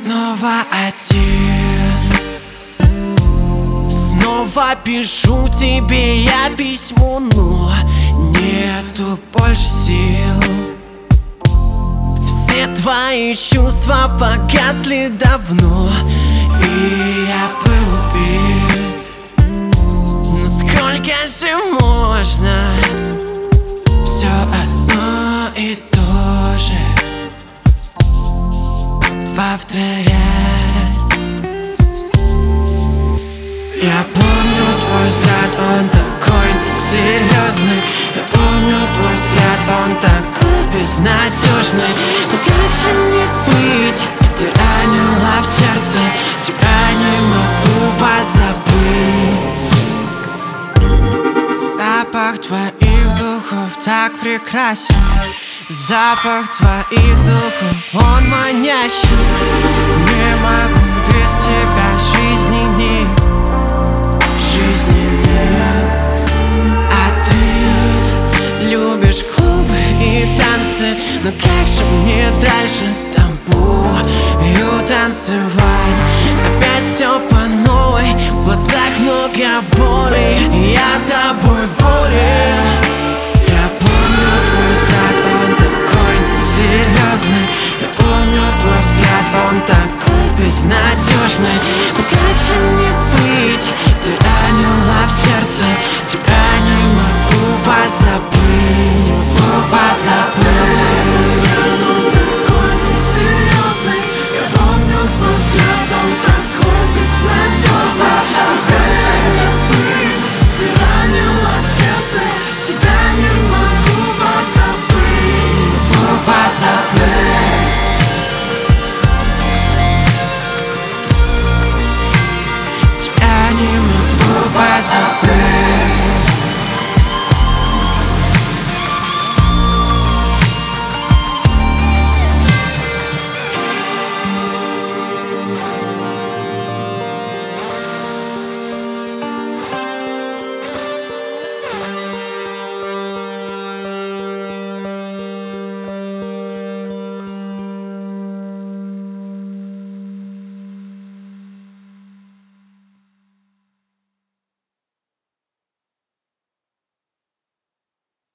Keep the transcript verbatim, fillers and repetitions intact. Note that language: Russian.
снова один. Снова пишу тебе я письмо, но нету больше сил. Все твои чувства погасли давно, и я был убит. Но сколько же можно все одно и то же повторять? Я помню твой взгляд, он такой несерьезный. Я помню твой взгляд, он такой безнадежный. Но как же мне быть? Ты ранила в сердце, тебя не могу позабыть. Запах твоих духов так прекрасен. Запах твоих духов, он манящий. Не могу без тебя жизни нет. Жизни нет. А ты любишь клубы и танцы, но как же мне дальше с тобою танцевать? Опять все по новой, в глазах много боли, я тобой болен.